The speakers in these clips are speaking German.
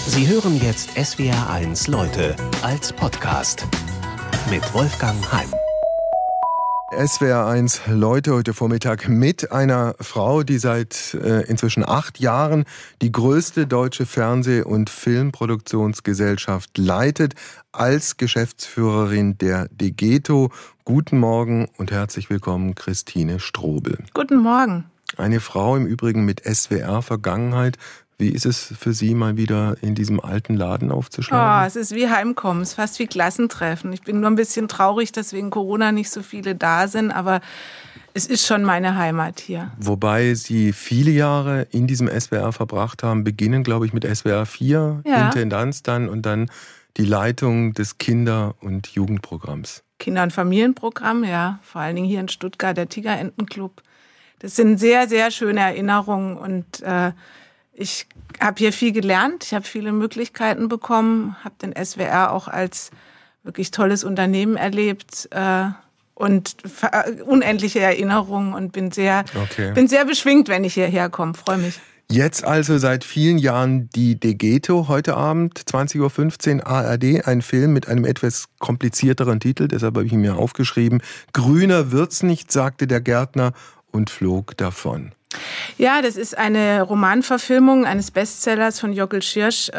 Sie hören jetzt SWR1 Leute als Podcast mit Wolfgang Heim. SWR1 Leute heute Vormittag mit einer Frau, die seit inzwischen 8 Jahren die größte deutsche Fernseh- und Filmproduktionsgesellschaft leitet, als Geschäftsführerin der DeGeto. Guten Morgen und herzlich willkommen, Christine Strobel. Guten Morgen. Eine Frau im Übrigen mit SWR-Vergangenheit. Wie ist es für Sie, mal wieder in diesem alten Laden aufzuschlagen? Es ist wie Heimkommen, es ist fast wie Klassentreffen. Ich bin nur ein bisschen traurig, dass wegen Corona nicht so viele da sind, aber es ist schon meine Heimat hier. Wobei Sie viele Jahre in diesem SWR verbracht haben, beginnen, glaube ich, mit SWR 4, ja. Intendanz dann und dann die Leitung des Kinder- und Jugendprogramms. Kinder- und Familienprogramm, ja, vor allen Dingen hier in Stuttgart, der Tigerentenclub. Das sind sehr, sehr schöne Erinnerungen und ich habe hier viel gelernt, ich habe viele Möglichkeiten bekommen, habe den SWR auch als wirklich tolles Unternehmen erlebt und unendliche Erinnerungen und bin sehr beschwingt, wenn ich hierher komme. Freue mich. Jetzt also seit vielen Jahren die DeGeto, heute Abend 20.15 Uhr ARD, ein Film mit einem etwas komplizierteren Titel, deshalb habe ich ihn mir aufgeschrieben. Grüner wird's nicht, sagte der Gärtner und flog davon. Ja, das ist eine Romanverfilmung eines Bestsellers von Jockel Schirsch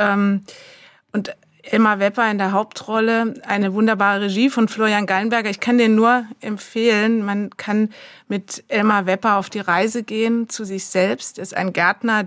und Elmar Wepper in der Hauptrolle. Eine wunderbare Regie von Florian Gallenberger. Ich kann den nur empfehlen. Man kann mit Elmar Wepper auf die Reise gehen zu sich selbst. Er ist ein Gärtner,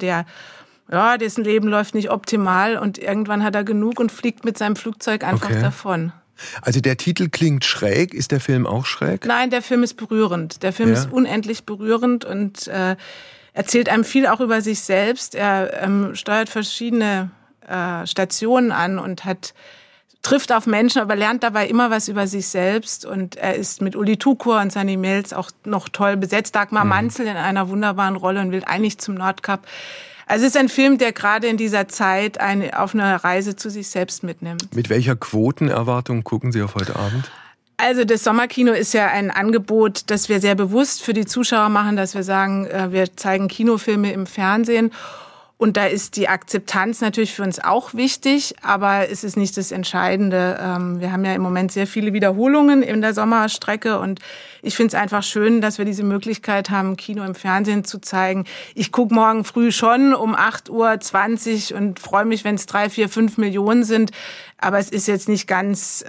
dessen Leben läuft nicht optimal und irgendwann hat er genug und fliegt mit seinem Flugzeug einfach davon. Also der Titel klingt schräg. Ist der Film auch schräg? Nein, der Film ist berührend. Der Film ist unendlich berührend und erzählt einem viel auch über sich selbst. Er steuert verschiedene Stationen an und trifft auf Menschen, aber lernt dabei immer was über sich selbst. Und er ist mit Uli Tukur und Sunny Mills auch noch toll besetzt. Dagmar Manzel in einer wunderbaren Rolle und will eigentlich zum Nordkap. Also es ist ein Film, der gerade in dieser Zeit auf eine Reise zu sich selbst mitnimmt. Mit welcher Quotenerwartung gucken Sie auf heute Abend? Also das Sommerkino ist ja ein Angebot, das wir sehr bewusst für die Zuschauer machen, dass wir sagen, wir zeigen Kinofilme im Fernsehen. Und da ist die Akzeptanz natürlich für uns auch wichtig, aber es ist nicht das Entscheidende. Wir haben ja im Moment sehr viele Wiederholungen in der Sommerstrecke und ich finde es einfach schön, dass wir diese Möglichkeit haben, Kino im Fernsehen zu zeigen. Ich gucke morgen früh schon um 8.20 Uhr und freue mich, wenn es 3, 4, 5 Millionen sind. Aber es ist jetzt nicht ganz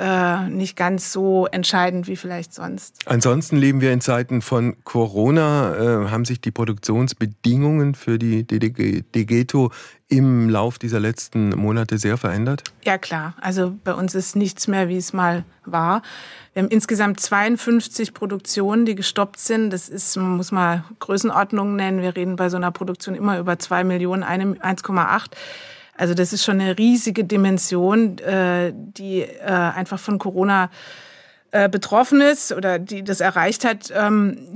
so entscheidend wie vielleicht sonst. Ansonsten leben wir in Zeiten von Corona. Haben sich die Produktionsbedingungen für die DeGeto im Lauf dieser letzten Monate sehr verändert? Ja, klar. Also bei uns ist nichts mehr, wie es mal war. Wir haben insgesamt 52 Produktionen, die gestoppt sind. Das ist, man muss mal Größenordnungen nennen. Wir reden bei so einer Produktion immer über 2 Millionen, 1,8. Also das ist schon eine riesige Dimension, die einfach von Corona betroffen ist oder die das erreicht hat. Wir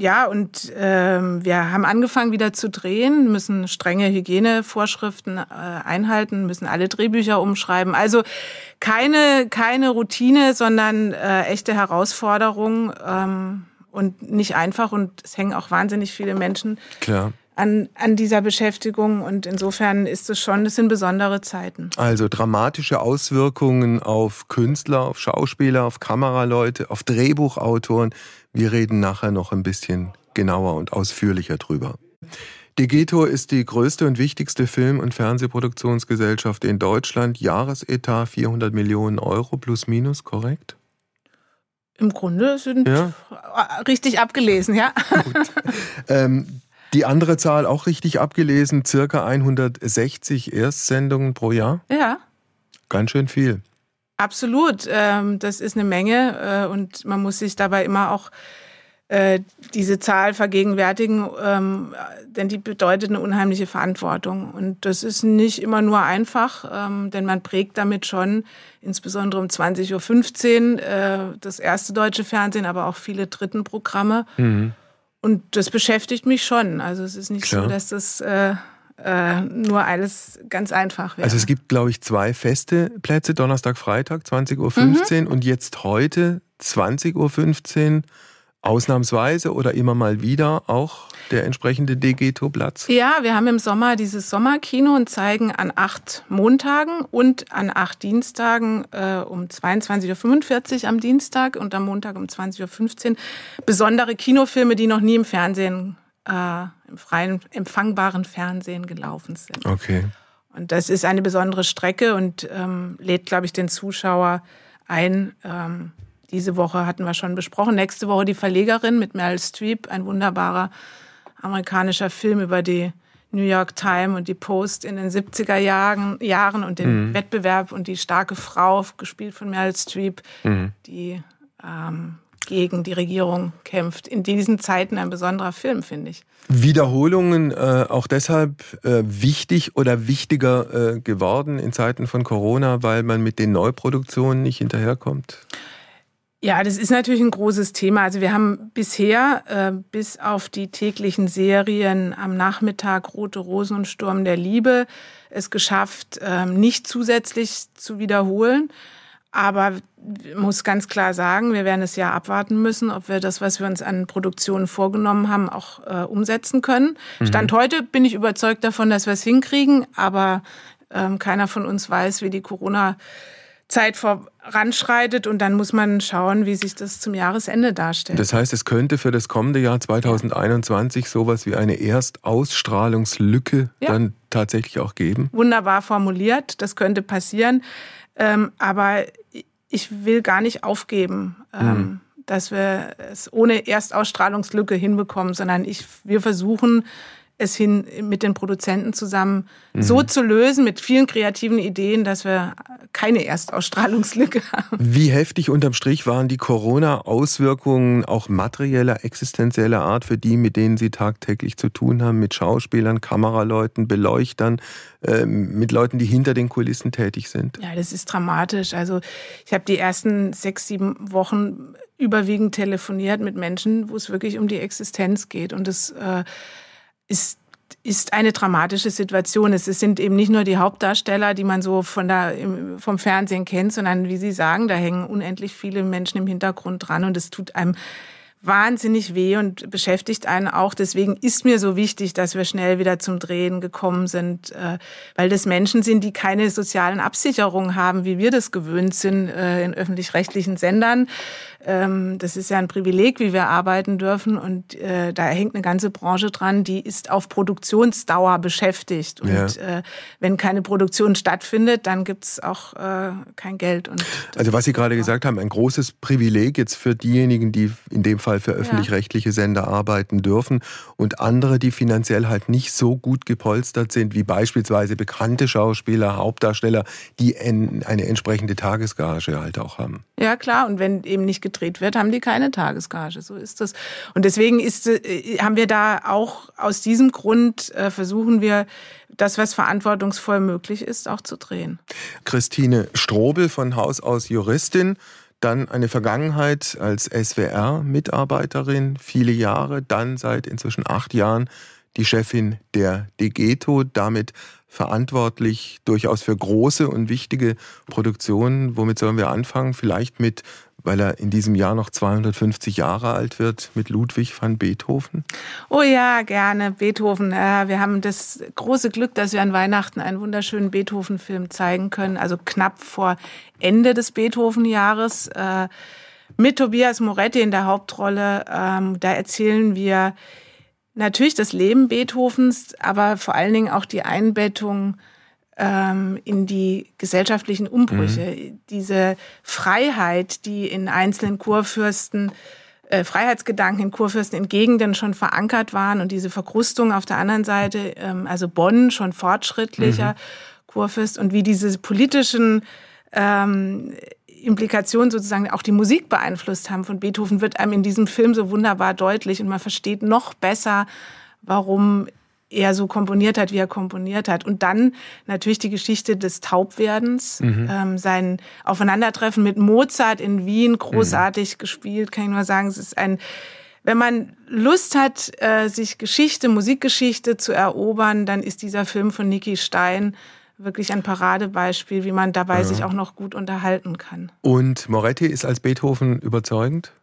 haben angefangen wieder zu drehen, müssen strenge Hygienevorschriften einhalten, müssen alle Drehbücher umschreiben. Also keine Routine, sondern echte Herausforderung und nicht einfach. Und es hängen auch wahnsinnig viele Menschen an dieser Beschäftigung und insofern ist das sind besondere Zeiten. Also dramatische Auswirkungen auf Künstler, auf Schauspieler, auf Kameraleute, auf Drehbuchautoren. Wir reden nachher noch ein bisschen genauer und ausführlicher drüber. DeGeto ist die größte und wichtigste Film- und Fernsehproduktionsgesellschaft in Deutschland. Jahresetat 400 Millionen Euro plus minus, korrekt? Im Grunde sind richtig abgelesen, ja. Gut. Die andere Zahl auch richtig abgelesen, circa 160 Erstsendungen pro Jahr? Ja. Ganz schön viel. Absolut, das ist eine Menge und man muss sich dabei immer auch diese Zahl vergegenwärtigen, denn die bedeutet eine unheimliche Verantwortung. Und das ist nicht immer nur einfach, denn man prägt damit schon, insbesondere um 20.15 Uhr, das erste deutsche Fernsehen, aber auch viele Dritten-Programme. Mhm. Und das beschäftigt mich schon. Also es ist nicht so, dass das nur alles ganz einfach wäre. Also es gibt, glaube ich, 2 feste Plätze, Donnerstag, Freitag, 20.15 Uhr und jetzt heute 20.15 Uhr ausnahmsweise oder immer mal wieder auch der entsprechende Degeto-Platz? Ja, wir haben im Sommer dieses Sommerkino und zeigen an 8 Montagen und an 8 Dienstagen um 22.45 Uhr am Dienstag und am Montag um 20.15 Uhr besondere Kinofilme, die noch nie im Fernsehen, im freien, empfangbaren Fernsehen gelaufen sind. Okay. Und das ist eine besondere Strecke und lädt, glaube ich, den Zuschauer ein. Diese Woche hatten wir schon besprochen. Nächste Woche Die Verlegerin mit Meryl Streep, ein wunderbarer amerikanischer Film über die New York Times und die Post in den 70er Jahren und den Wettbewerb und die starke Frau, gespielt von Meryl Streep, die gegen die Regierung kämpft. In diesen Zeiten ein besonderer Film, finde ich. Wiederholungen auch deshalb wichtig oder wichtiger geworden in Zeiten von Corona, weil man mit den Neuproduktionen nicht hinterherkommt? Ja, das ist natürlich ein großes Thema. Also wir haben bisher, bis auf die täglichen Serien am Nachmittag Rote Rosen und Sturm der Liebe, es geschafft, nicht zusätzlich zu wiederholen. Aber ich muss ganz klar sagen, wir werden das Jahr abwarten müssen, ob wir das, was wir uns an Produktionen vorgenommen haben, auch umsetzen können. Stand heute bin ich überzeugt davon, dass wir es hinkriegen, aber keiner von uns weiß, wie die Corona-Zeit voranschreitet und dann muss man schauen, wie sich das zum Jahresende darstellt. Das heißt, es könnte für das kommende Jahr 2021 sowas wie eine Erstausstrahlungslücke dann tatsächlich auch geben? Wunderbar formuliert, das könnte passieren. Aber ich will gar nicht aufgeben, dass wir es ohne Erstausstrahlungslücke hinbekommen, sondern wir versuchen es mit den Produzenten zusammen so zu lösen, mit vielen kreativen Ideen, dass wir keine Erstausstrahlungslücke haben. Wie heftig unterm Strich waren die Corona-Auswirkungen auch materieller, existenzieller Art für die, mit denen Sie tagtäglich zu tun haben, mit Schauspielern, Kameraleuten, Beleuchtern, mit Leuten, die hinter den Kulissen tätig sind? Ja, das ist dramatisch. Also ich habe die ersten 6-7 Wochen überwiegend telefoniert mit Menschen, wo es wirklich um die Existenz geht. Und das ist eine dramatische Situation. Es sind eben nicht nur die Hauptdarsteller, die man so vom Fernsehen kennt, sondern wie Sie sagen, da hängen unendlich viele Menschen im Hintergrund dran und es tut einem wahnsinnig weh und beschäftigt einen auch. Deswegen ist mir so wichtig, dass wir schnell wieder zum Drehen gekommen sind, weil das Menschen sind, die keine sozialen Absicherungen haben, wie wir das gewöhnt sind in öffentlich-rechtlichen Sendern. Das ist ja ein Privileg, wie wir arbeiten dürfen und da hängt eine ganze Branche dran, die ist auf Produktionsdauer beschäftigt. Und wenn keine Produktion stattfindet, dann gibt's auch kein Geld. Und also was Sie gerade gesagt haben, ein großes Privileg jetzt für diejenigen, die in dem Fall für öffentlich-rechtliche Sender arbeiten dürfen und andere, die finanziell halt nicht so gut gepolstert sind, wie beispielsweise bekannte Schauspieler, Hauptdarsteller, die eine entsprechende Tagesgage halt auch haben. Ja klar, und wenn eben nicht gedreht wird, haben die keine Tagesgage, so ist das. Und deswegen haben wir da auch aus diesem Grund versuchen wir, das, was verantwortungsvoll möglich ist, auch zu drehen. Christine Strobel, von Haus aus Juristin, dann eine Vergangenheit als SWR-Mitarbeiterin, viele Jahre, dann seit inzwischen 8 Jahren die Chefin der Degeto, damit verantwortlich durchaus für große und wichtige Produktionen. Womit sollen wir anfangen? Vielleicht mit, weil er in diesem Jahr noch 250 Jahre alt wird, mit Ludwig van Beethoven? Oh ja, gerne. Beethoven. Wir haben das große Glück, dass wir an Weihnachten einen wunderschönen Beethoven-Film zeigen können, also knapp vor Ende des Beethoven-Jahres, mit Tobias Moretti in der Hauptrolle. Da erzählen wir natürlich das Leben Beethovens, aber vor allen Dingen auch die Einbettung in die gesellschaftlichen Umbrüche. Diese Freiheit, die in einzelnen Kurfürsten, Freiheitsgedanken in Kurfürsten in Gegenden schon verankert waren und diese Verkrustung auf der anderen Seite, also Bonn, schon fortschrittlicher Kurfürst, und wie diese politischen Implikationen sozusagen auch die Musik beeinflusst haben von Beethoven, wird einem in diesem Film so wunderbar deutlich und man versteht noch besser, warum er so komponiert hat, wie er komponiert hat. Und dann natürlich die Geschichte des Taubwerdens, sein Aufeinandertreffen mit Mozart in Wien, großartig gespielt, kann ich nur sagen. Es ist wenn man Lust hat, sich Musikgeschichte zu erobern, dann ist dieser Film von Niki Stein wirklich ein Paradebeispiel, wie man dabei sich auch noch gut unterhalten kann. Und Moretti ist als Beethoven überzeugend?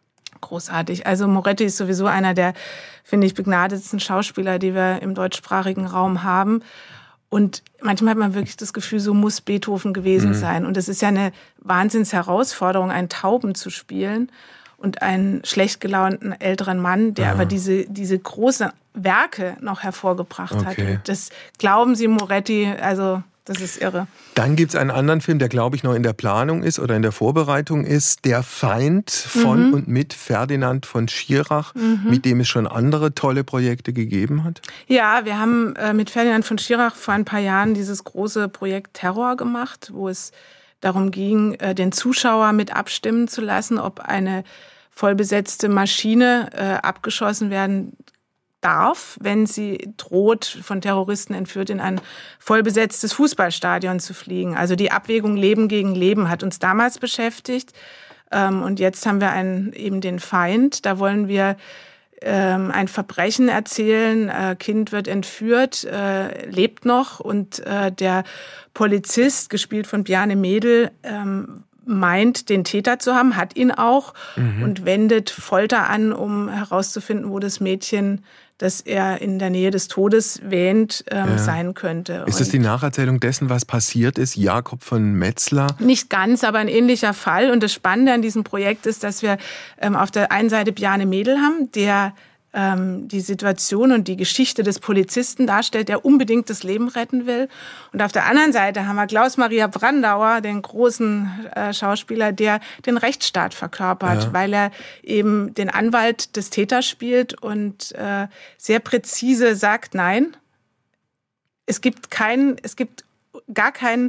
großartig. Also Moretti ist sowieso einer der, finde ich, begnadetsten Schauspieler, die wir im deutschsprachigen Raum haben. Und manchmal hat man wirklich das Gefühl, so muss Beethoven gewesen sein. Und es ist ja eine Wahnsinnsherausforderung, einen Tauben zu spielen und einen schlecht gelaunten älteren Mann, der aber diese großen Werke noch hervorgebracht hat. Und das glauben Sie Moretti, also das ist irre. Dann gibt es einen anderen Film, der, glaube ich, noch in der Planung ist oder in der Vorbereitung ist. Der Feind von und mit Ferdinand von Schirach, mit dem es schon andere tolle Projekte gegeben hat. Ja, wir haben mit Ferdinand von Schirach vor ein paar Jahren dieses große Projekt Terror gemacht, wo es darum ging, den Zuschauer mit abstimmen zu lassen, ob eine vollbesetzte Maschine abgeschossen werden darf, wenn sie droht, von Terroristen entführt, in ein vollbesetztes Fußballstadion zu fliegen. Also die Abwägung Leben gegen Leben hat uns damals beschäftigt. Und jetzt haben wir eben den Feind. Da wollen wir ein Verbrechen erzählen. Kind wird entführt, lebt noch. Und der Polizist, gespielt von Bjarne Mädel, meint, den Täter zu haben, hat ihn auch und wendet Folter an, um herauszufinden, wo das Mädchen, das er in der Nähe des Todes wähnt, sein könnte. Ist das die Nacherzählung dessen, was passiert ist? Jakob von Metzler? Nicht ganz, aber ein ähnlicher Fall. Und das Spannende an diesem Projekt ist, dass wir auf der einen Seite Bjarne Mädel haben, der die Situation und die Geschichte des Polizisten darstellt, der unbedingt das Leben retten will. Und auf der anderen Seite haben wir Klaus-Maria Brandauer, den großen Schauspieler, der den Rechtsstaat verkörpert, weil er eben den Anwalt des Täters spielt und sehr präzise sagt, nein, es gibt gar kein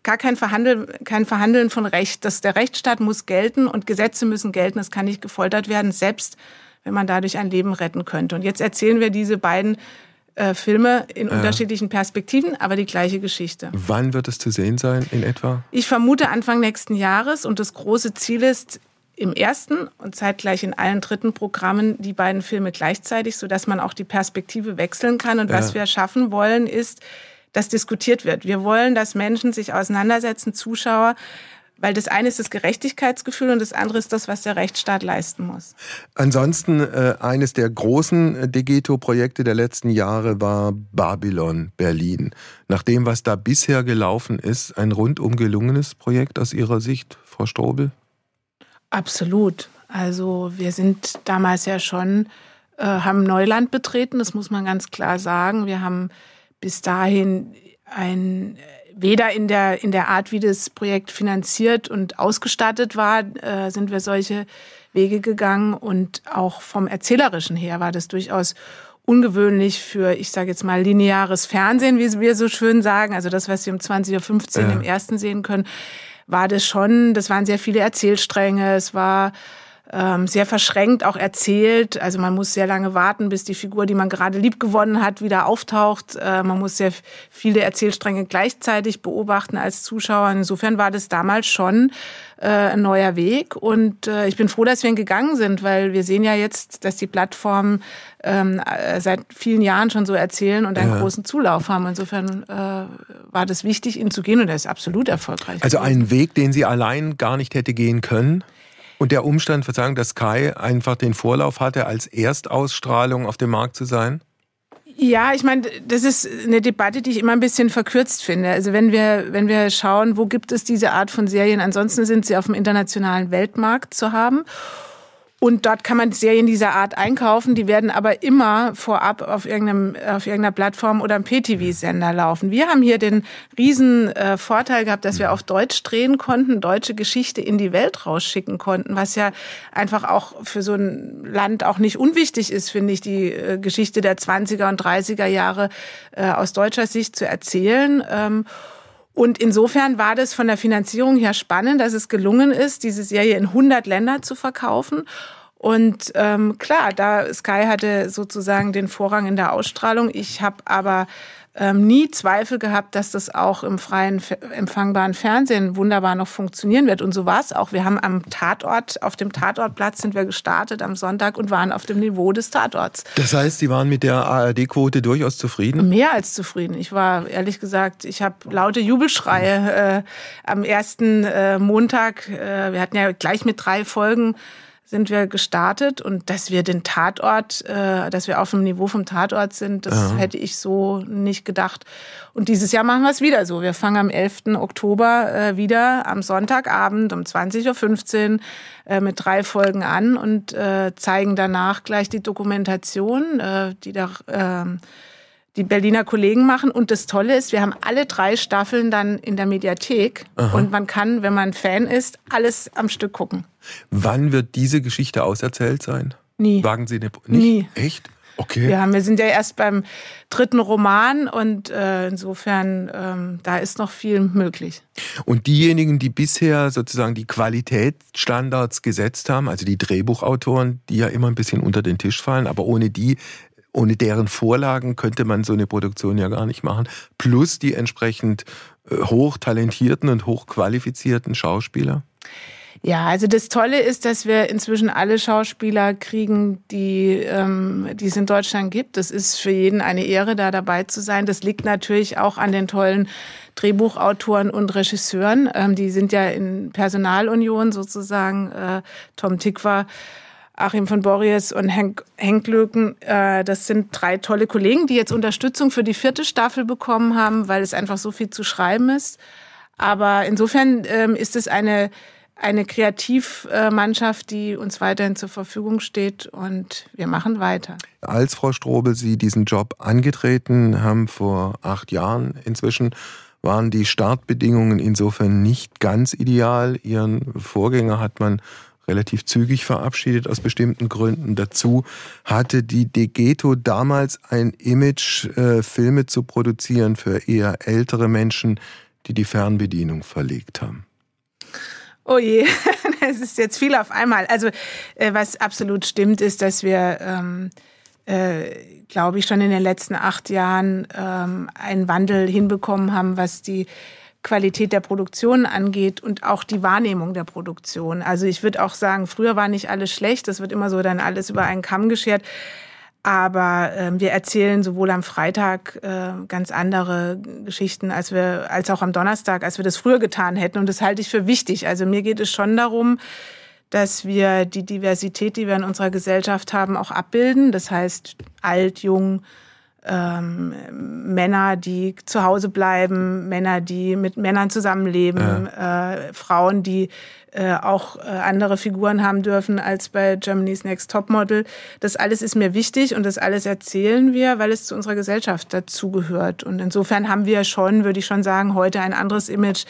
Verhandeln von Recht. Der Rechtsstaat muss gelten und Gesetze müssen gelten. Es kann nicht gefoltert werden, selbst wenn man dadurch ein Leben retten könnte. Und jetzt erzählen wir diese beiden Filme in unterschiedlichen Perspektiven, aber die gleiche Geschichte. Wann wird es zu sehen sein in etwa? Ich vermute Anfang nächsten Jahres. Und das große Ziel ist, im ersten und zeitgleich in allen dritten Programmen die beiden Filme gleichzeitig, sodass man auch die Perspektive wechseln kann. Und was wir schaffen wollen, ist, dass diskutiert wird. Wir wollen, dass Menschen sich auseinandersetzen, Zuschauer, weil das eine ist das Gerechtigkeitsgefühl und das andere ist das, was der Rechtsstaat leisten muss. Ansonsten eines der großen Degeto-Projekte der letzten Jahre war Babylon Berlin. Nach dem, was da bisher gelaufen ist, ein rundum gelungenes Projekt aus Ihrer Sicht, Frau Strobel? Absolut. Also wir sind damals ja schon, haben Neuland betreten, das muss man ganz klar sagen. Wir haben bis dahin weder in der Art, wie das Projekt finanziert und ausgestattet war, sind wir solche Wege gegangen. Und auch vom Erzählerischen her war das durchaus ungewöhnlich für, ich sage jetzt mal, lineares Fernsehen, wie wir so schön sagen. Also das, was Sie um 20.15 Uhr im ersten sehen können, war das schon, das waren sehr viele Erzählstränge. Es war sehr verschränkt auch erzählt. Also man muss sehr lange warten, bis die Figur, die man gerade liebgewonnen hat, wieder auftaucht. Man muss sehr viele Erzählstränge gleichzeitig beobachten als Zuschauer. Insofern war das damals schon ein neuer Weg. Und ich bin froh, dass wir ihn gegangen sind, weil wir sehen ja jetzt, dass die Plattformen seit vielen Jahren schon so erzählen und einen großen Zulauf haben. Insofern war das wichtig, ihn zu gehen, und er ist absolut erfolgreich. Also ein Weg, den Sie allein gar nicht hätte gehen können? Und der Umstand, Verzeihung, dass Sky einfach den Vorlauf hatte, als Erstausstrahlung auf dem Markt zu sein? Ja, ich meine, das ist eine Debatte, die ich immer ein bisschen verkürzt finde. Also wenn wir schauen, wo gibt es diese Art von Serien, ansonsten sind sie auf dem internationalen Weltmarkt zu haben. Und dort kann man Serien dieser Art einkaufen, die werden aber immer vorab auf irgendeiner Plattform oder einem PTV-Sender laufen. Wir haben hier den riesen Vorteil gehabt, dass wir auf Deutsch drehen konnten, deutsche Geschichte in die Welt rausschicken konnten, was ja einfach auch für so ein Land auch nicht unwichtig ist, finde ich, die Geschichte der 20er und 30er Jahre aus deutscher Sicht zu erzählen. Und insofern war das von der Finanzierung her spannend, dass es gelungen ist, diese Serie in 100 Länder zu verkaufen. Und klar, Sky hatte sozusagen den Vorrang in der Ausstrahlung. Ich habe aber nie Zweifel gehabt, dass das auch im freien, empfangbaren Fernsehen wunderbar noch funktionieren wird. Und so war es auch. Wir haben auf dem Tatortplatz sind wir gestartet am Sonntag und waren auf dem Niveau des Tatorts. Das heißt, Sie waren mit der ARD-Quote durchaus zufrieden? Mehr als zufrieden. Ich war, ehrlich gesagt, ich habe laute Jubelschreie am ersten Montag. Wir hatten ja gleich mit 3 Folgen sind wir gestartet und dass wir den Tatort, dass wir auf dem Niveau vom Tatort sind, das hätte ich so nicht gedacht. Und dieses Jahr machen wir es wieder so. Wir fangen am 11. Oktober wieder am Sonntagabend um 20.15 Uhr mit 3 Folgen an und zeigen danach gleich die Dokumentation, die Berliner Kollegen machen. Und das Tolle ist, wir haben alle 3 Staffeln dann in der Mediathek. Und man kann, wenn man Fan ist, alles am Stück gucken. Wann wird diese Geschichte auserzählt sein? Nie. Wagen Sie nicht? Nie. Echt? Okay. Wir sind ja erst beim 3. Roman und insofern, da ist noch viel möglich. Und diejenigen, die bisher sozusagen die Qualitätsstandards gesetzt haben, also die Drehbuchautoren, die ja immer ein bisschen unter den Tisch fallen, aber ohne deren Vorlagen könnte man so eine Produktion ja gar nicht machen. Plus die entsprechend hochtalentierten und hochqualifizierten Schauspieler. Ja, also das Tolle ist, dass wir inzwischen alle Schauspieler kriegen, die es in Deutschland gibt. Das ist für jeden eine Ehre, da dabei zu sein. Das liegt natürlich auch an den tollen Drehbuchautoren und Regisseuren. Die sind ja in Personalunion sozusagen. Tom Tykwer, Achim von Borries und Henk Löken, das sind 3 tolle Kollegen, die jetzt Unterstützung für die 4. Staffel bekommen haben, weil es einfach so viel zu schreiben ist. Aber insofern ist es eine Kreativmannschaft, die uns weiterhin zur Verfügung steht und wir machen weiter. Als Frau Strobel Sie diesen Job angetreten haben, vor 8 Jahren inzwischen, waren die Startbedingungen insofern nicht ganz ideal. Ihren Vorgänger hat man relativ zügig verabschiedet aus bestimmten Gründen. Dazu hatte die Degeto damals ein Image, Filme zu produzieren für eher ältere Menschen, die die Fernbedienung verlegt haben. Oh je, es ist jetzt viel auf einmal. Also was absolut stimmt, ist, dass wir, glaube ich, schon in den letzten 8 Jahren einen Wandel hinbekommen haben, was die Qualität der Produktion angeht und auch die Wahrnehmung der Produktion. Also ich würde auch sagen, früher war nicht alles schlecht, das wird immer so dann alles über einen Kamm geschert. Aber wir erzählen sowohl am Freitag ganz andere Geschichten als auch am Donnerstag, als wir das früher getan hätten. Und das halte ich für wichtig. Also mir geht es schon darum, dass wir die Diversität, die wir in unserer Gesellschaft haben, auch abbilden. Das heißt alt, jung, Männer, die zu Hause bleiben, Männer, die mit Männern zusammenleben, Frauen, die auch andere Figuren haben dürfen als bei Germany's Next Topmodel. Das alles ist mir wichtig und das alles erzählen wir, weil es zu unserer Gesellschaft dazugehört. Und insofern haben wir schon, würde ich schon sagen, heute ein anderes Image.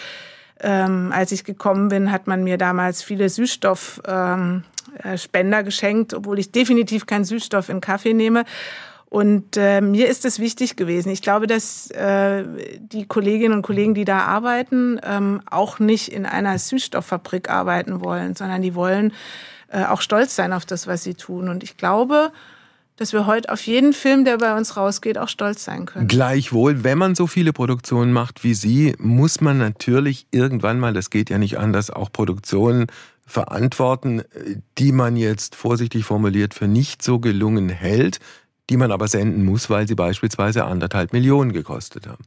Als ich gekommen bin, hat man mir damals viele Süßstoffspender geschenkt, obwohl ich definitiv keinen Süßstoff in Kaffee nehme. Und mir ist es wichtig gewesen. Ich glaube, dass die Kolleginnen und Kollegen, die da arbeiten, auch nicht in einer Süßstofffabrik arbeiten wollen, sondern die wollen auch stolz sein auf das, was sie tun. Und ich glaube, dass wir heute auf jeden Film, der bei uns rausgeht, auch stolz sein können. Gleichwohl, wenn man so viele Produktionen macht wie Sie, muss man natürlich irgendwann mal, das geht ja nicht anders, auch Produktionen verantworten, die man jetzt vorsichtig formuliert für nicht so gelungen hält, die man aber senden muss, weil sie beispielsweise 1,5 Millionen gekostet haben.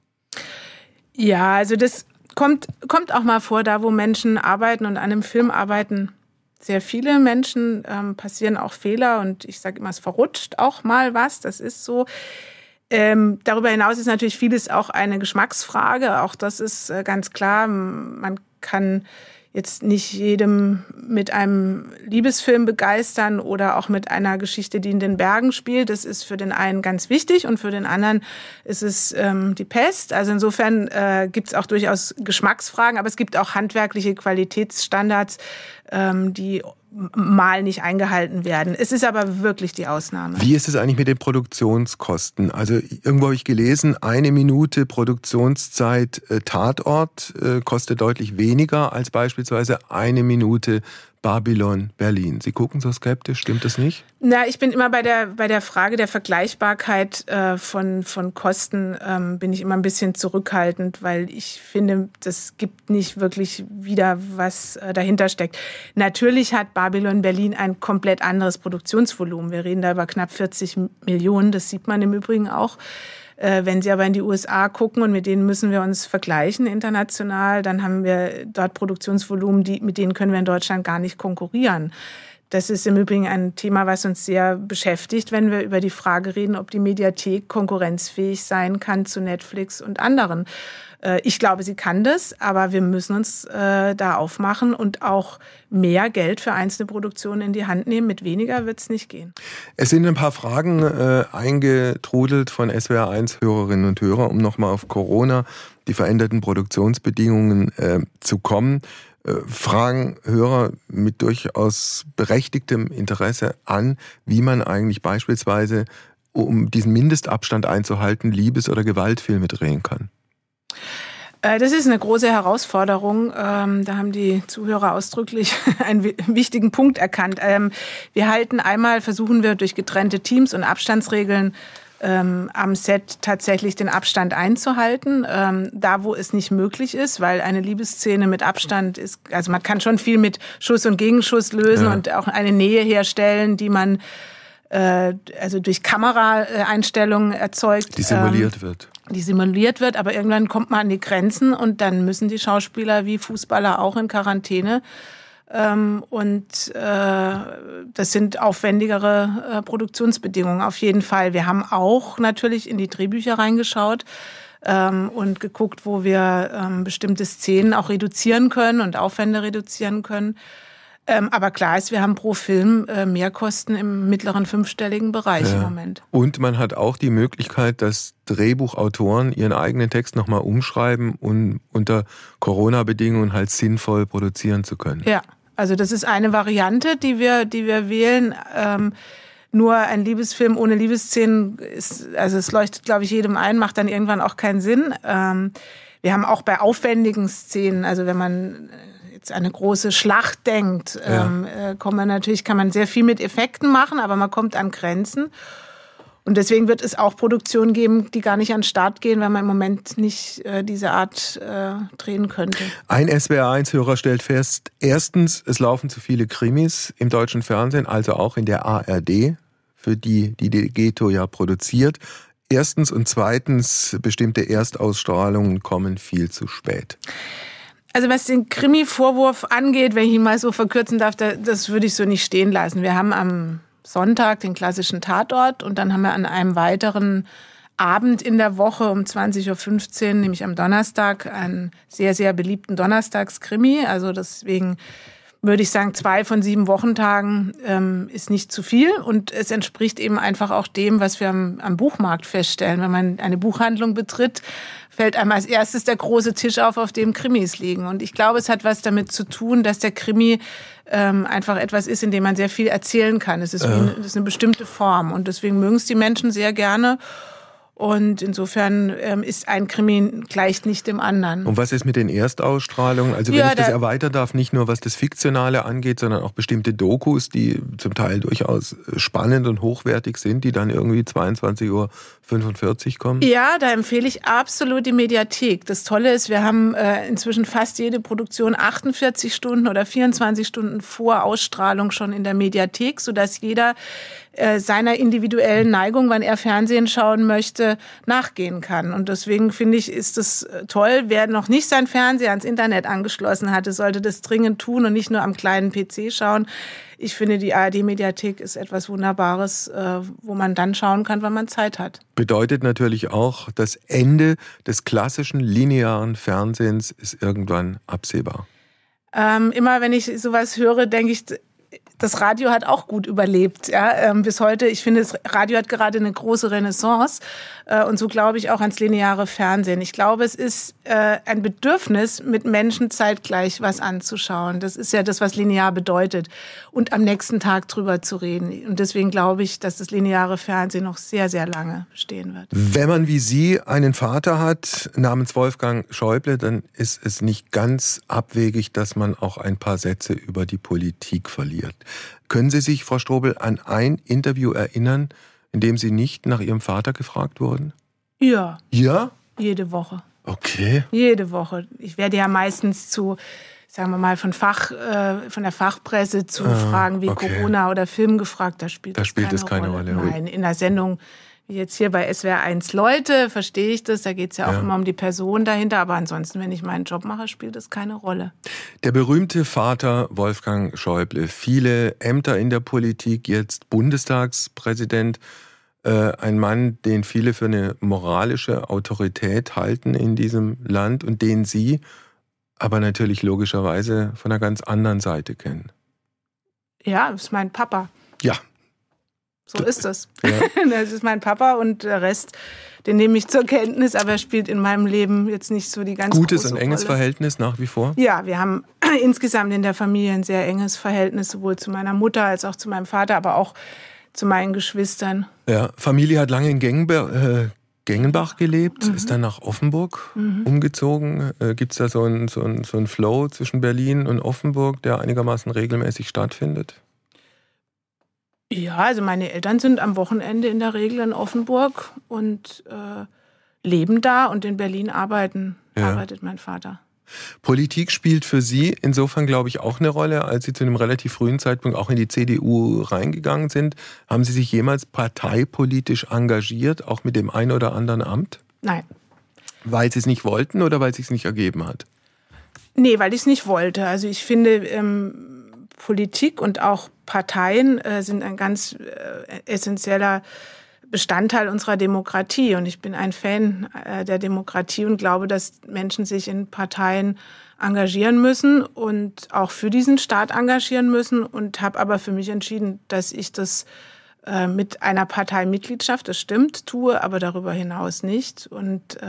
Ja, also das kommt auch mal vor, da wo Menschen arbeiten und an einem Film arbeiten. Sehr viele Menschen passieren auch Fehler und ich sage immer, es verrutscht auch mal was, das ist so. Darüber hinaus ist natürlich vieles auch eine Geschmacksfrage, auch das ist ganz klar. Man kann jetzt nicht jedem mit einem Liebesfilm begeistern oder auch mit einer Geschichte, die in den Bergen spielt. Das ist für den einen ganz wichtig und für den anderen ist es die Pest. Also insofern gibt es auch durchaus Geschmacksfragen, aber es gibt auch handwerkliche Qualitätsstandards, die mal nicht eingehalten werden. Es ist aber wirklich die Ausnahme. Wie ist es eigentlich mit den Produktionskosten? Also irgendwo habe ich gelesen, 1 Minute Produktionszeit Tatort kostet deutlich weniger als beispielsweise 1 Minute Babylon Berlin. Sie gucken so skeptisch, stimmt das nicht? Na, ich bin immer bei der Frage der Vergleichbarkeit von Kosten bin ich immer ein bisschen zurückhaltend, weil ich finde, das gibt nicht wirklich wieder, was dahinter steckt. Natürlich hat Babylon Berlin ein komplett anderes Produktionsvolumen. Wir reden da über knapp 40 Millionen, das sieht man im Übrigen auch. Wenn Sie aber in die USA gucken und mit denen müssen wir uns vergleichen international, dann haben wir dort Produktionsvolumen, mit denen können wir in Deutschland gar nicht konkurrieren. Das ist im Übrigen ein Thema, was uns sehr beschäftigt, wenn wir über die Frage reden, ob die Mediathek konkurrenzfähig sein kann zu Netflix und anderen. Ich glaube, sie kann das, aber wir müssen uns da aufmachen und auch mehr Geld für einzelne Produktionen in die Hand nehmen. Mit weniger wird es nicht gehen. Es sind ein paar Fragen eingetrudelt von SWR1-Hörerinnen und Hörern, um nochmal auf Corona, die veränderten Produktionsbedingungen zu kommen. Fragen Hörer mit durchaus berechtigtem Interesse an, wie man eigentlich beispielsweise, um diesen Mindestabstand einzuhalten, Liebes- oder Gewaltfilme drehen kann. Das ist eine große Herausforderung. Da haben die Zuhörer ausdrücklich einen wichtigen Punkt erkannt. Versuchen wir durch getrennte Teams und Abstandsregeln am Set tatsächlich den Abstand einzuhalten, da wo es nicht möglich ist, weil eine Liebesszene mit Abstand ist, also man kann schon viel mit Schuss und Gegenschuss lösen und auch eine Nähe herstellen, die man also durch Kameraeinstellungen erzeugt. Die simuliert wird. Die simuliert wird, aber irgendwann kommt man an die Grenzen und dann müssen die Schauspieler wie Fußballer auch in Quarantäne. Das sind aufwendigere Produktionsbedingungen auf jeden Fall. Wir haben auch natürlich in die Drehbücher reingeschaut und geguckt, wo wir bestimmte Szenen auch reduzieren können und Aufwände reduzieren können. Aber klar ist, wir haben pro Film Mehrkosten im mittleren fünfstelligen Bereich im Moment. Und man hat auch die Möglichkeit, dass Drehbuchautoren ihren eigenen Text nochmal umschreiben, um unter Corona-Bedingungen halt sinnvoll produzieren zu können. Ja, also das ist eine Variante, die wir wählen. Nur ein Liebesfilm ohne Liebesszenen es leuchtet, glaube ich, jedem ein, macht dann irgendwann auch keinen Sinn. Wir haben auch bei aufwendigen Szenen, also wenn man jetzt an eine große Schlacht denkt, kann man sehr viel mit Effekten machen, aber man kommt an Grenzen. Und deswegen wird es auch Produktionen geben, die gar nicht an den Start gehen, weil man im Moment nicht diese Art drehen könnte. Ein SWR1-Hörer stellt fest, erstens, es laufen zu viele Krimis im deutschen Fernsehen, also auch in der ARD, für die Degeto ja produziert. Erstens und zweitens, bestimmte Erstausstrahlungen kommen viel zu spät. Also was den Krimi-Vorwurf angeht, wenn ich ihn mal so verkürzen darf, das würde ich so nicht stehen lassen. Wir haben am Sonntag den klassischen Tatort und dann haben wir an einem weiteren Abend in der Woche um 20.15 Uhr, nämlich am Donnerstag, einen sehr, sehr beliebten Donnerstagskrimi. Also deswegen würde ich sagen, 2 von 7 Wochentagen ist nicht zu viel und es entspricht eben einfach auch dem, was wir am Buchmarkt feststellen. Wenn man eine Buchhandlung betritt, fällt einem als erstes der große Tisch auf dem Krimis liegen. Und ich glaube, es hat was damit zu tun, dass der Krimi einfach etwas ist, in dem man sehr viel erzählen kann. Es ist eine bestimmte Form und deswegen mögen es die Menschen sehr gerne. Und insofern ist ein Krimi gleich nicht dem anderen. Und was ist mit den Erstausstrahlungen? Also wenn ich das erweitern darf, nicht nur was das Fiktionale angeht, sondern auch bestimmte Dokus, die zum Teil durchaus spannend und hochwertig sind, die dann irgendwie 22:45 Uhr kommen? Ja, da empfehle ich absolut die Mediathek. Das Tolle ist, wir haben inzwischen fast jede Produktion 48 Stunden oder 24 Stunden vor Ausstrahlung schon in der Mediathek, sodass jeder seiner individuellen Neigung, wann er Fernsehen schauen möchte, nachgehen kann. Und deswegen finde ich, ist es toll. Wer noch nicht sein Fernseher ans Internet angeschlossen hatte, sollte das dringend tun und nicht nur am kleinen PC schauen. Ich finde, die ARD-Mediathek ist etwas Wunderbares, wo man dann schauen kann, wann man Zeit hat. Bedeutet natürlich auch, das Ende des klassischen linearen Fernsehens ist irgendwann absehbar. Immer wenn ich sowas höre, denke ich, das Radio hat auch gut überlebt, ja, bis heute. Ich finde, das Radio hat gerade eine große Renaissance und so glaube ich auch ans lineare Fernsehen. Ich glaube, es ist ein Bedürfnis, mit Menschen zeitgleich was anzuschauen. Das ist ja das, was linear bedeutet und am nächsten Tag drüber zu reden. Und deswegen glaube ich, dass das lineare Fernsehen noch sehr, sehr lange bestehen wird. Wenn man wie Sie einen Vater hat namens Wolfgang Schäuble, dann ist es nicht ganz abwegig, dass man auch ein paar Sätze über die Politik verliert. Können Sie sich, Frau Strobel, an ein Interview erinnern, in dem Sie nicht nach Ihrem Vater gefragt wurden? Ja. Ja? Jede Woche. Okay. Jede Woche. Ich werde ja meistens sagen wir mal, von der Fachpresse zu Fragen wie Corona oder Film gefragt. Da spielt es keine Rolle. Nein, in der Sendung wie jetzt hier bei SWR 1 Leute, verstehe ich das. Da geht es ja auch immer um die Person dahinter. Aber ansonsten, wenn ich meinen Job mache, spielt das keine Rolle. Der berühmte Vater Wolfgang Schäuble, viele Ämter in der Politik, jetzt Bundestagspräsident, ein Mann, den viele für eine moralische Autorität halten in diesem Land und den Sie aber natürlich logischerweise von einer ganz anderen Seite kennen. Ja, das ist mein Papa. Ja. So ist es. Ja. Das ist mein Papa und der Rest, den nehme ich zur Kenntnis, aber er spielt in meinem Leben jetzt nicht so die ganz große Gutes und enges Rolle. Verhältnis nach wie vor? Ja, wir haben insgesamt in der Familie ein sehr enges Verhältnis, sowohl zu meiner Mutter als auch zu meinem Vater, aber auch zu meinen Geschwistern. Ja, Familie hat lange in Gengenbach gelebt, ist dann nach Offenburg umgezogen. Gibt es da so einen Flow zwischen Berlin und Offenburg, der einigermaßen regelmäßig stattfindet? Ja, also meine Eltern sind am Wochenende in der Regel in Offenburg und leben da, und in Berlin arbeitet mein Vater. Politik spielt für Sie insofern, glaube ich, auch eine Rolle. Als Sie zu einem relativ frühen Zeitpunkt auch in die CDU reingegangen sind, haben Sie sich jemals parteipolitisch engagiert, auch mit dem einen oder anderen Amt? Nein. Weil Sie es nicht wollten oder weil es sich nicht ergeben hat? Nee, weil ich es nicht wollte. Also ich finde, Politik und auch Parteien sind ein ganz essentieller Bestandteil unserer Demokratie. Und ich bin ein Fan der Demokratie und glaube, dass Menschen sich in Parteien engagieren müssen und auch für diesen Staat engagieren müssen, und habe aber für mich entschieden, dass ich das mit einer Parteimitgliedschaft, das stimmt, tue, aber darüber hinaus nicht. Und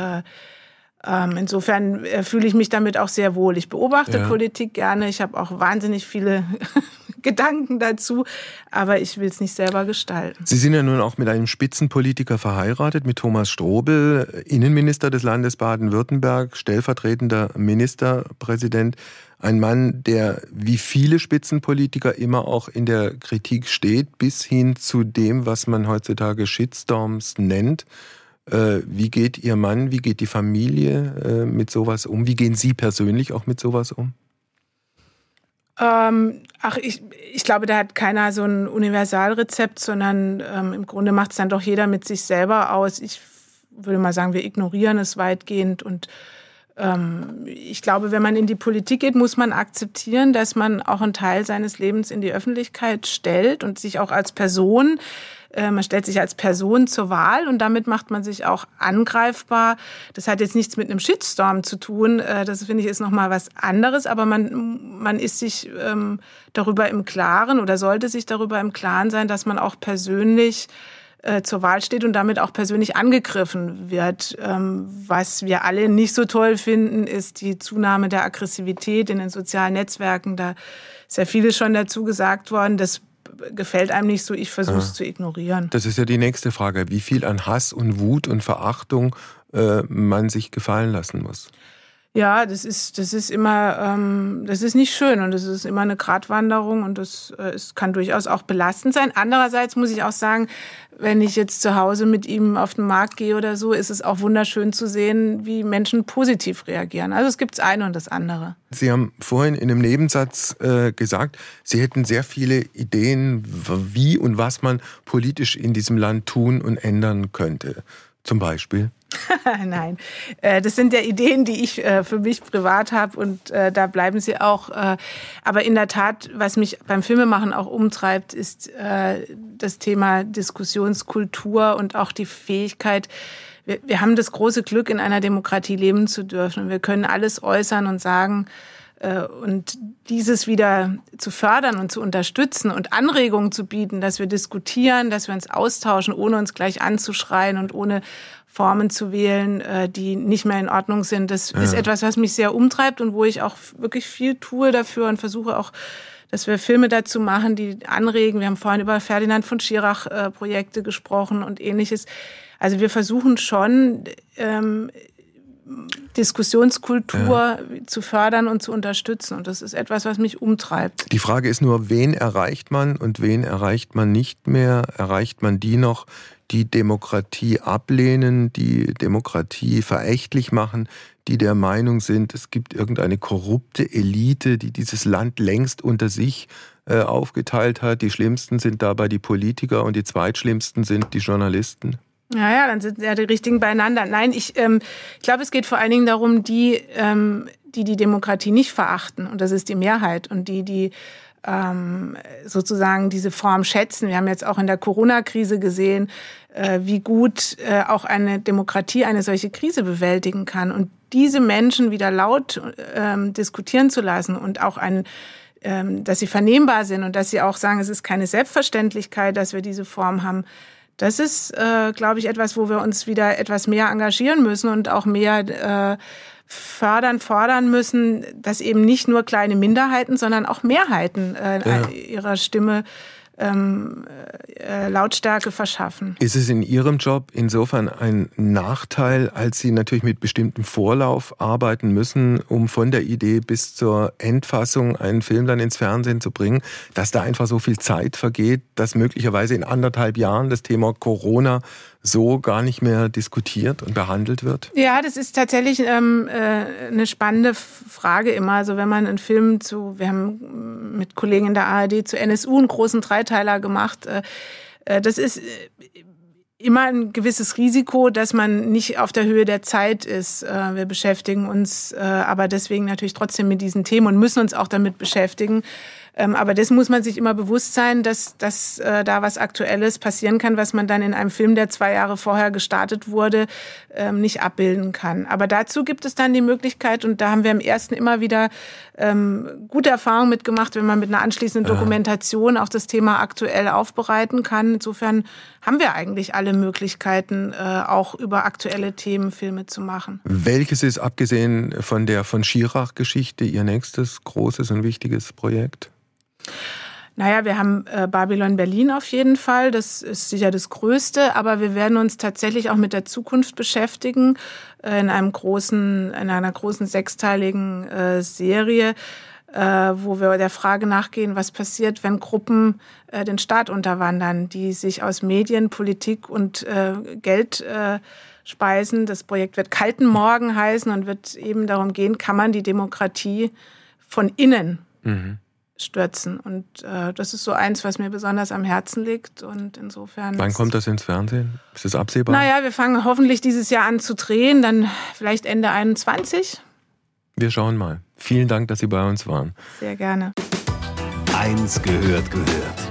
insofern fühle ich mich damit auch sehr wohl. Ich beobachte Politik gerne. Ich habe auch wahnsinnig viele Gedanken dazu, aber ich will es nicht selber gestalten. Sie sind ja nun auch mit einem Spitzenpolitiker verheiratet, mit Thomas Strobel, Innenminister des Landes Baden-Württemberg, stellvertretender Ministerpräsident. Ein Mann, der wie viele Spitzenpolitiker immer auch in der Kritik steht, bis hin zu dem, was man heutzutage Shitstorms nennt. Wie geht Ihr Mann, wie geht die Familie mit sowas um? Wie gehen Sie persönlich auch mit sowas um? Ich glaube, da hat keiner so ein Universalrezept, sondern im Grunde macht es dann doch jeder mit sich selber aus. Ich würde mal sagen, wir ignorieren es weitgehend. Und ich glaube, wenn man in die Politik geht, muss man akzeptieren, dass man auch einen Teil seines Lebens in die Öffentlichkeit stellt und sich auch als Person, man stellt sich als Person zur Wahl, und damit macht man sich auch angreifbar. Das hat jetzt nichts mit einem Shitstorm zu tun. Das, finde ich, ist nochmal was anderes. Aber man ist sich darüber im Klaren oder sollte sich darüber im Klaren sein, dass man auch persönlich zur Wahl steht und damit auch persönlich angegriffen wird. Was wir alle nicht so toll finden, ist die Zunahme der Aggressivität in den sozialen Netzwerken. Da ist ja vieles schon dazu gesagt worden. Das gefällt einem nicht so, ich versuche es zu ignorieren. Das ist ja die nächste Frage, wie viel an Hass und Wut und Verachtung man sich gefallen lassen muss. Ja, das ist immer, das ist nicht schön, und das ist immer eine Gratwanderung, und das kann durchaus auch belastend sein. Andererseits muss ich auch sagen, wenn ich jetzt zu Hause mit ihm auf den Markt gehe oder so, ist es auch wunderschön zu sehen, wie Menschen positiv reagieren. Also es gibt das eine und das andere. Sie haben vorhin in einem Nebensatz gesagt, Sie hätten sehr viele Ideen, wie und was man politisch in diesem Land tun und ändern könnte. Zum Beispiel? Nein, das sind ja Ideen, die ich für mich privat habe, und da bleiben sie auch. Aber in der Tat, was mich beim Filmemachen auch umtreibt, ist das Thema Diskussionskultur und auch die Fähigkeit. Wir haben das große Glück, in einer Demokratie leben zu dürfen, und wir können alles äußern und sagen. Und dieses wieder zu fördern und zu unterstützen und Anregungen zu bieten, dass wir diskutieren, dass wir uns austauschen, ohne uns gleich anzuschreien und ohne Formen zu wählen, die nicht mehr in Ordnung sind. Das ist etwas, was mich sehr umtreibt und wo ich auch wirklich viel tue dafür und versuche auch, dass wir Filme dazu machen, die anregen. Wir haben vorhin über Ferdinand von Schirach Projekte gesprochen und Ähnliches. Also wir versuchen schon, Diskussionskultur zu fördern und zu unterstützen. Und das ist etwas, was mich umtreibt. Die Frage ist nur, wen erreicht man und wen erreicht man nicht mehr? Erreicht man die noch, die Demokratie ablehnen, die Demokratie verächtlich machen, die der Meinung sind, es gibt irgendeine korrupte Elite, die dieses Land längst unter sich aufgeteilt hat. Die schlimmsten sind dabei die Politiker und die zweitschlimmsten sind die Journalisten. Ja, dann sind ja die Richtigen beieinander. Nein, ich glaube, es geht vor allen Dingen darum, die Demokratie nicht verachten. Und das ist die Mehrheit. Und die sozusagen diese Form schätzen. Wir haben jetzt auch in der Corona-Krise gesehen, wie gut auch eine Demokratie eine solche Krise bewältigen kann. Und diese Menschen wieder laut diskutieren zu lassen und auch dass sie vernehmbar sind und dass sie auch sagen, es ist keine Selbstverständlichkeit, dass wir diese Form haben. Das ist, glaube ich, etwas, wo wir uns wieder etwas mehr engagieren müssen und auch mehr fordern müssen, dass eben nicht nur kleine Minderheiten, sondern auch Mehrheiten ihrer Stimme Lautstärke verschaffen. Ist es in Ihrem Job insofern ein Nachteil, als Sie natürlich mit bestimmtem Vorlauf arbeiten müssen, um von der Idee bis zur Endfassung einen Film dann ins Fernsehen zu bringen, dass da einfach so viel Zeit vergeht, dass möglicherweise in 1,5 Jahren das Thema Corona so gar nicht mehr diskutiert und behandelt wird? Ja, das ist tatsächlich eine spannende Frage immer. Also wenn man einen Film wir haben mit Kollegen in der ARD zu NSU einen großen Dreiteiler gemacht. Das ist immer ein gewisses Risiko, dass man nicht auf der Höhe der Zeit ist. Wir beschäftigen uns aber deswegen natürlich trotzdem mit diesen Themen und müssen uns auch damit beschäftigen. Aber das muss man sich immer bewusst sein, dass da was Aktuelles passieren kann, was man dann in einem Film, der 2 Jahre vorher gestartet wurde, nicht abbilden kann. Aber dazu gibt es dann die Möglichkeit, und da haben wir im ersten immer wieder gute Erfahrungen mitgemacht, wenn man mit einer anschließenden Dokumentation auch das Thema aktuell aufbereiten kann. Insofern haben wir eigentlich alle Möglichkeiten, auch über aktuelle Themen Filme zu machen. Welches ist, abgesehen von der von Schirach-Geschichte, Ihr nächstes großes und wichtiges Projekt? Naja, wir haben Babylon Berlin auf jeden Fall. Das ist sicher das Größte. Aber wir werden uns tatsächlich auch mit der Zukunft beschäftigen in einer großen 6-teiligen Serie, wo wir der Frage nachgehen, was passiert, wenn Gruppen den Staat unterwandern, die sich aus Medien, Politik und Geld speisen. Das Projekt wird Kalten Morgen heißen und wird eben darum gehen, kann man die Demokratie von innen stürzen. Und das ist so eins, was mir besonders am Herzen liegt. Und insofern. Wann kommt das ins Fernsehen? Ist das absehbar? Naja, wir fangen hoffentlich dieses Jahr an zu drehen, dann vielleicht Ende 2021. Wir schauen mal. Vielen Dank, dass Sie bei uns waren. Sehr gerne. 1 gehört.